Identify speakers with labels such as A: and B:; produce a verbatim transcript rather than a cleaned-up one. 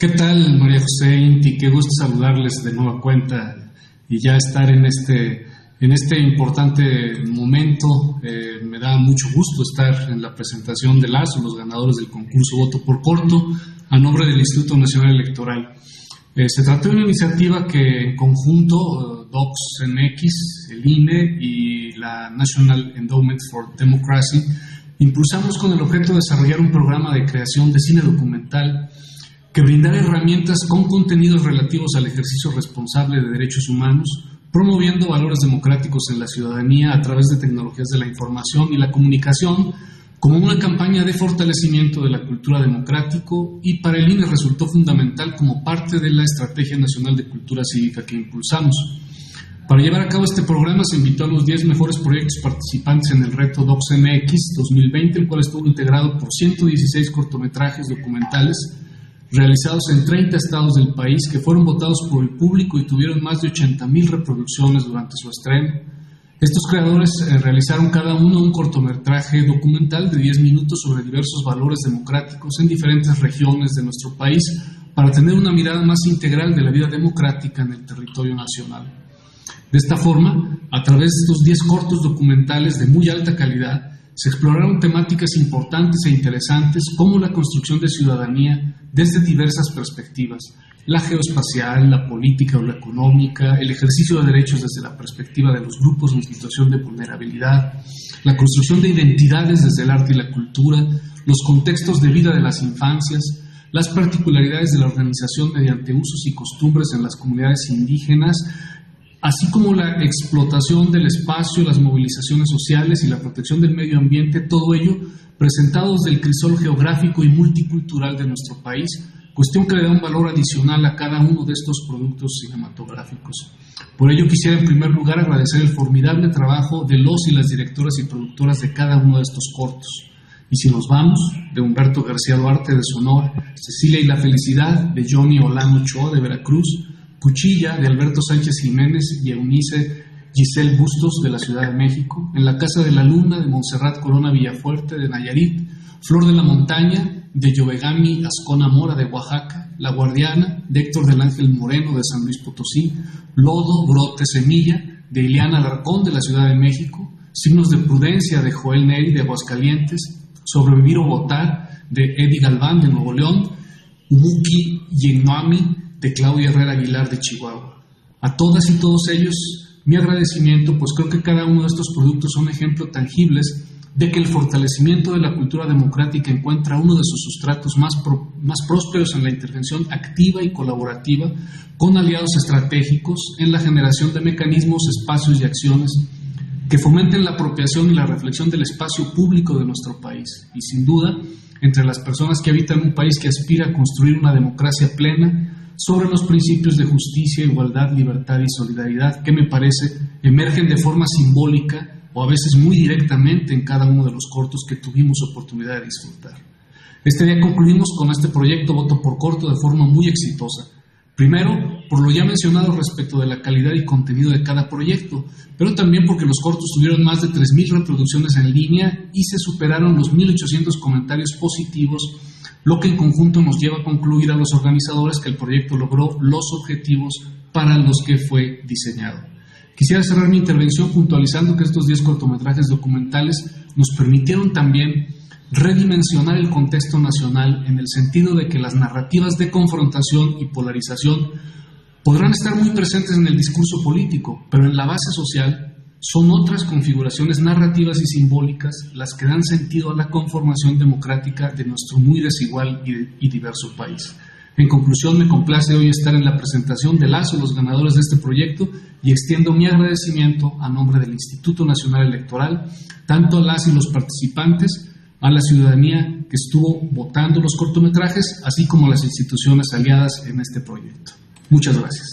A: ¿Qué tal, María José Inti? Qué gusto saludarles de nueva cuenta y ya estar en este, en este importante momento. Eh, me da mucho gusto estar en la presentación de las o los ganadores del concurso Voto por Corto a nombre del Instituto Nacional Electoral. Eh, se trató de una iniciativa que en conjunto uh, Docs M X, el I N E y la National Endowment for Democracy impulsamos con el objeto de desarrollar un programa de creación de cine documental que brindara herramientas con contenidos relativos al ejercicio responsable de derechos humanos, promoviendo valores democráticos en la ciudadanía a través de tecnologías de la información y la comunicación, como una campaña de fortalecimiento de la cultura democrático, y para el I N E resultó fundamental como parte de la Estrategia Nacional de Cultura Cívica que impulsamos. Para llevar a cabo este programa se invitó a los diez mejores proyectos participantes en el reto Docs M X dos mil veinte, el cual estuvo integrado por ciento dieciséis cortometrajes documentales realizados en treinta estados del país, que fueron votados por el público y tuvieron más de ochenta mil reproducciones durante su estreno. Estos creadores eh, realizaron cada uno un cortometraje documental de diez minutos sobre diversos valores democráticos en diferentes regiones de nuestro país, para tener una mirada más integral de la vida democrática en el territorio nacional. De esta forma, a través de estos diez cortos documentales de muy alta calidad, se exploraron temáticas importantes e interesantes como la construcción de ciudadanía desde diversas perspectivas: la geoespacial, la política o la económica, el ejercicio de derechos desde la perspectiva de los grupos en situación de vulnerabilidad, la construcción de identidades desde el arte y la cultura, los contextos de vida de las infancias, las particularidades de la organización mediante usos y costumbres en las comunidades indígenas, así como la explotación del espacio, las movilizaciones sociales y la protección del medio ambiente, todo ello presentado desde el crisol geográfico y multicultural de nuestro país, cuestión que le da un valor adicional a cada uno de estos productos cinematográficos. Por ello quisiera en primer lugar agradecer el formidable trabajo de los y las directoras y productoras de cada uno de estos cortos. Y si nos vamos, de Humberto García Duarte de Sonora, Cecilia y la Felicidad de Johnny Olano Ochoa de Veracruz, Cuchilla de Alberto Sánchez Jiménez y Eunice Giselle Bustos de la Ciudad de México, En la Casa de la Luna de Montserrat Corona Villafuerte de Nayarit, Flor de la Montaña de Yovegami Ascona Mora de Oaxaca, La Guardiana de Héctor del Ángel Moreno de San Luis Potosí, Lodo, Brote, Semilla de Ileana Alarcón de la Ciudad de México, Signos de Prudencia de Joel Neri de Aguascalientes, Sobrevivir o Votar de Eddie Galván de Nuevo León, Umuki Yenoami de Claudia Herrera Aguilar de Chihuahua. A todas y todos ellos mi agradecimiento, pues creo que cada uno de estos productos son ejemplos tangibles de que el fortalecimiento de la cultura democrática encuentra uno de sus sustratos más, pro, más prósperos en la intervención activa y colaborativa con aliados estratégicos en la generación de mecanismos, espacios y acciones que fomenten la apropiación y la reflexión del espacio público de nuestro país. Y sin duda, entre las personas que habitan un país que aspira a construir una democracia plena, sobre los principios de justicia, igualdad, libertad y solidaridad que, me parece, emergen de forma simbólica o a veces muy directamente en cada uno de los cortos que tuvimos oportunidad de disfrutar. Este día concluimos con este proyecto Voto por Corto de forma muy exitosa. Primero, por lo ya mencionado respecto de la calidad y contenido de cada proyecto, pero también porque los cortos tuvieron más de tres mil reproducciones en línea y se superaron los mil ochocientos comentarios positivos, lo que en conjunto nos lleva a concluir a los organizadores que el proyecto logró los objetivos para los que fue diseñado. Quisiera cerrar mi intervención puntualizando que estos diez cortometrajes documentales nos permitieron también redimensionar el contexto nacional en el sentido de que las narrativas de confrontación y polarización podrán estar muy presentes en el discurso político, pero en la base social son otras configuraciones narrativas y simbólicas las que dan sentido a la conformación democrática de nuestro muy desigual y diverso país. En conclusión, me complace hoy estar en la presentación de las o los ganadores de este proyecto y extiendo mi agradecimiento a nombre del Instituto Nacional Electoral, tanto a las y los participantes, a la ciudadanía que estuvo votando los cortometrajes, así como a las instituciones aliadas en este proyecto. Muchas gracias.